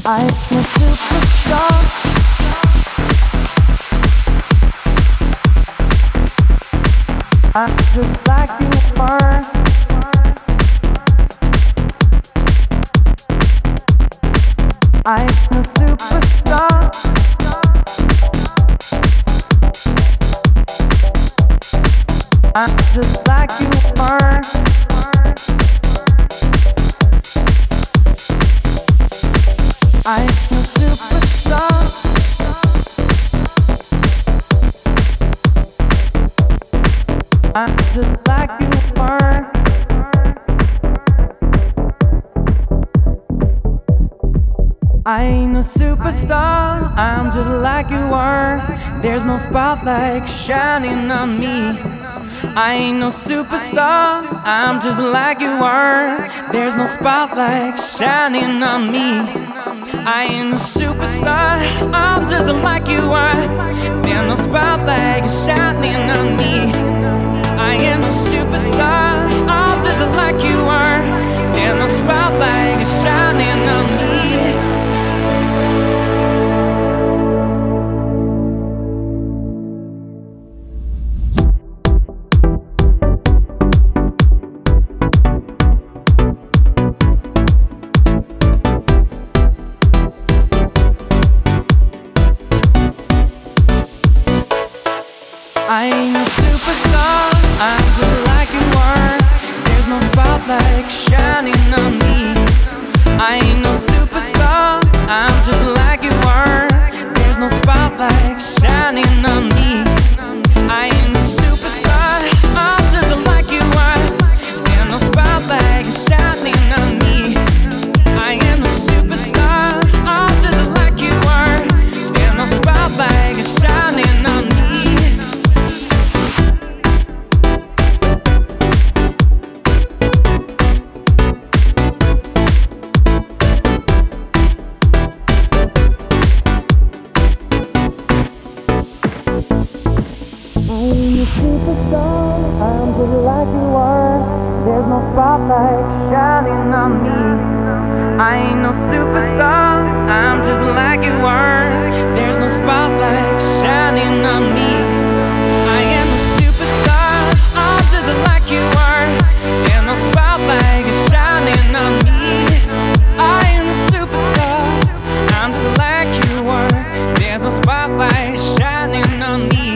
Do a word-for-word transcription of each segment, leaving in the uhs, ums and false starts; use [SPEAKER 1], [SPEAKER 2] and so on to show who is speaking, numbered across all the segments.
[SPEAKER 1] I'm a superstar. I'm just like you are. I'm a superstar. I'm just like you are. I'm a superstar. I'm just like you are. I ain't no superstar, I'm just like you are. There's no spotlight shining on me. I ain't no superstar, I'm just like you are. There's no spotlight shining on me. I ain't no superstar, I'm just like you are. There's no spotlight shining on me. I ain't no superstar, I'm just like you are. There's no spotlight shining on me. I ain't no superstar, I'm just like you are. There's no spotlight shining on me. I ain't no superstar, I'm just like you are. There's no spotlight shining on me. I ain't no superstar, I'm just like you are. There's no spotlight shining on me. I ain't no superstar, I'm just like you are. There's no spotlight shining on me. Superstar, I'm just like you are. There's no spotlight shining on me. I ain't no superstar, I'm just like you are. There's no spotlight shining on me. I am a superstar, I'm just like you are. There's no spotlight shining on me. I am a superstar, I'm just like you are. There's no spotlight shining on me.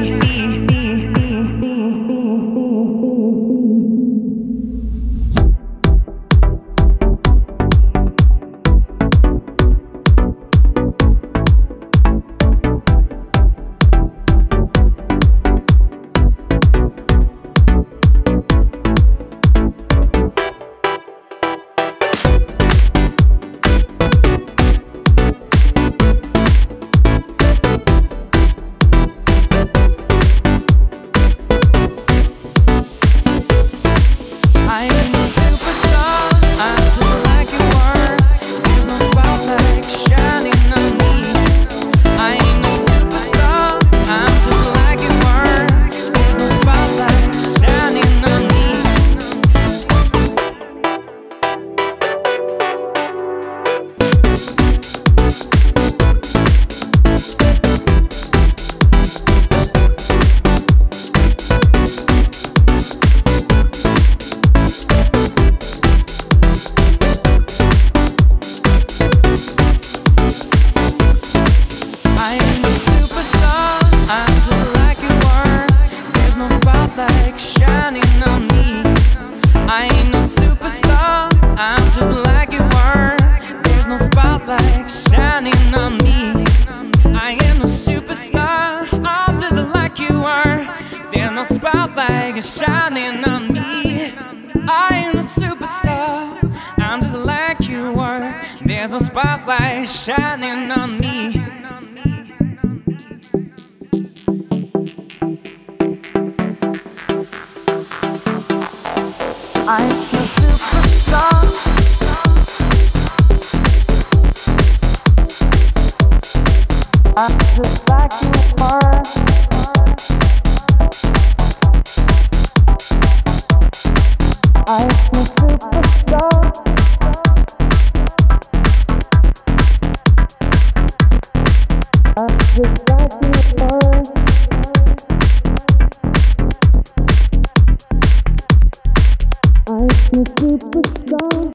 [SPEAKER 1] Shining on me. I am a superstar, I'm just like you are. There's no spotlight shining on me. I'm a superstar. I'm just like you are. I'm a superstar. just like you are. I'm a superstar.